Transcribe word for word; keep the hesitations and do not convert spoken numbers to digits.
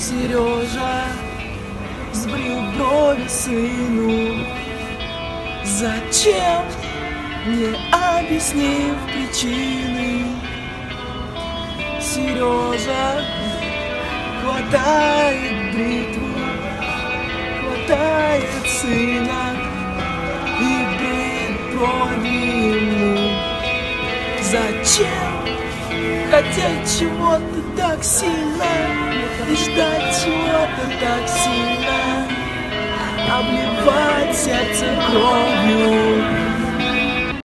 Сережа сбрил брови сыну, зачем, не объяснив причины. Сережа хватает бритву, хватает сына и бреет брови ему. Зачем хотеть чего-то так сильно и ждать чего-то так сильно, обливать сердце кровью?